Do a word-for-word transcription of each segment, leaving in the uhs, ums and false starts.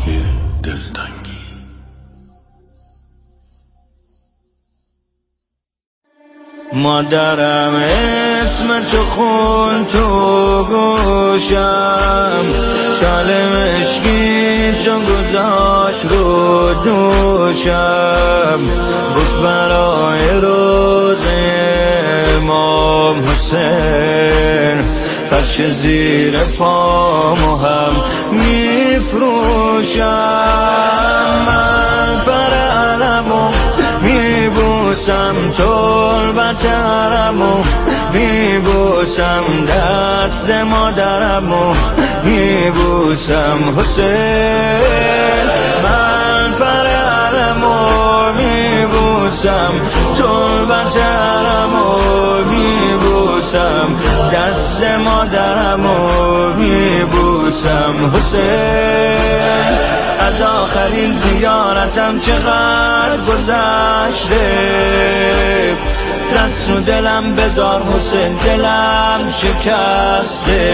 های دلتنگی. مادرم اسم تو خون تو گوشم، شال مشکی چون گذاشت رو دوشم، گفت برای روز امام حسین فرش زیر پامو هم میفروشم. من پر علمو میبوسم، تربترمو میبوسم، دست مادرمو میبوسم. حسین من پر علمو میبوسم، تربترمو میبوسم، دست مادرمو میبوسم. حسین از آخرین زیارتم چقدر گذشته، دست رو دلم بذار حسین، دلم شکسته.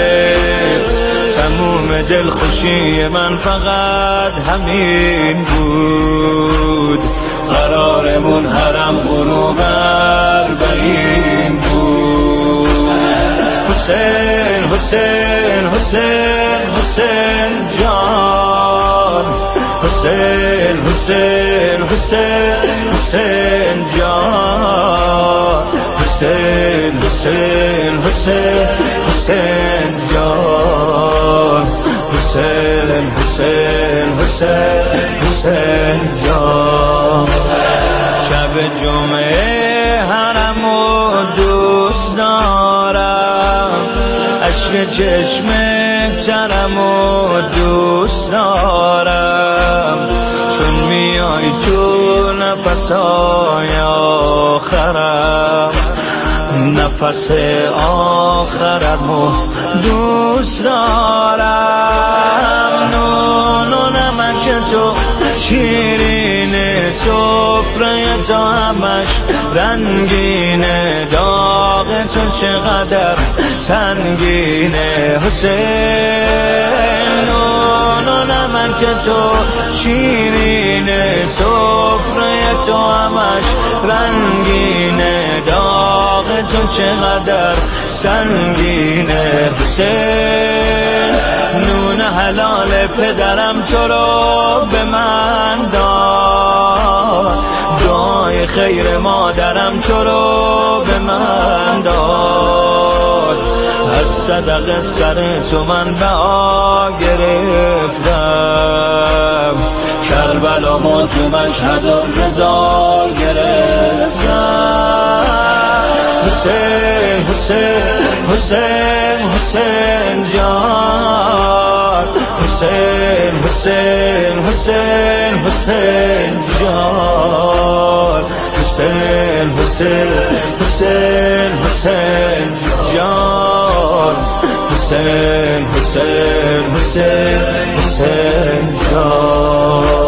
تموم دلخوشی من فقط همین بود، قرارمون حرم غروب اربعین بود. حسین حسین حسین حسین جان، حسین حسین حسین حسین جان، حسین حسین حسین حسین جان، حسین حسین حسین حسین جان. شب جمعه حرمو دوست دارم، عشق چشم ترمو دوست دارم، چون میای تو نفسای آخرم، نفس آخرمو دوست دارم. نون و نمک تو شیرین، سفره تو همش رنگین، داغ تو چقدر سنگینه. حسین نون و نمک تو شیرین، سفره تو همش رنگین، داغ تو چقدر سنگینه. حسین نون حلال پدرم تو رو به من داد، دعای خیر مادرم تو رو به من داد، از صدقه سر تو من بها گرفتم، کربلامو تو مشهد و رضا گرفتم. حسین حسین حسین حسین جان، حسین حسین حسین حسین جان، حسین حسین حسین حسین جان، حسین حسین حسین حسین جان.